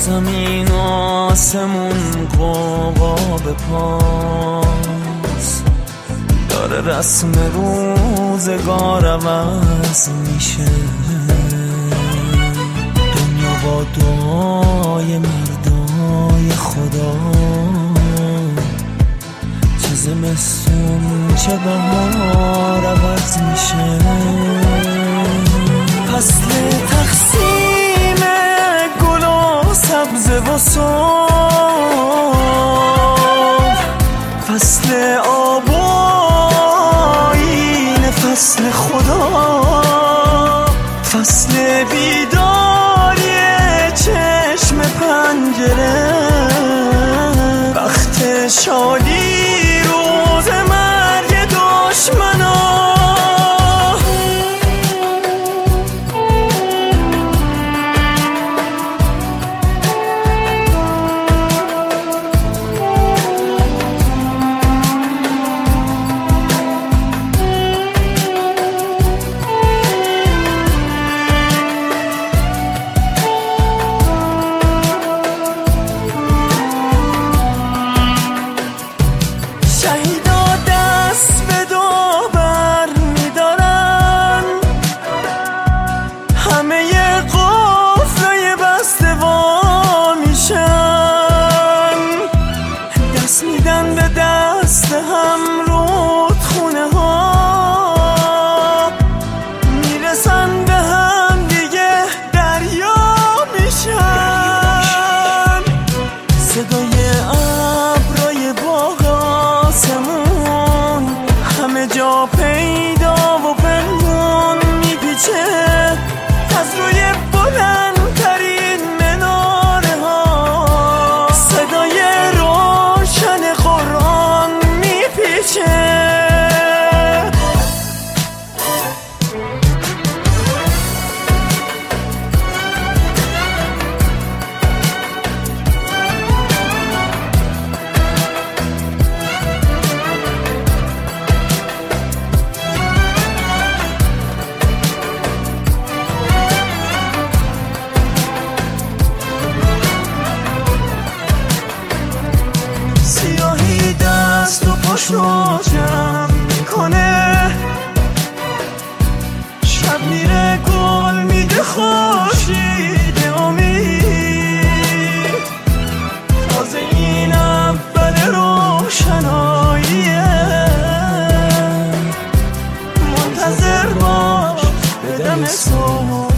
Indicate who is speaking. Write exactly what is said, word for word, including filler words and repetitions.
Speaker 1: زمین آسمون قوقا پاس داره، رسم روزگار عوض میشه. دنیا با دعای مردای خدا چه زمستون چه بهار عوض میشه. فصل تقسیم گل و سبز و صبح، فصل آب و آیین، فصل خدا، فصل بیداری چشم پنجره، وقت شادی روز مرگ دشمنا. میدن به دست هم رودخونه ها، میرسن به هم دیگه دریا میشن. صدای ابرای باغ آسمون همه جا پیدا و پنهون میپیچه از روی بلندترین مناره ها. صدای قرآن میپیچه. سیاهی دست و پشت رو جمع میکنه، شب میره گل میده خورشید امید. تازه این اول روشناییه، منتظر باش به دم صبح.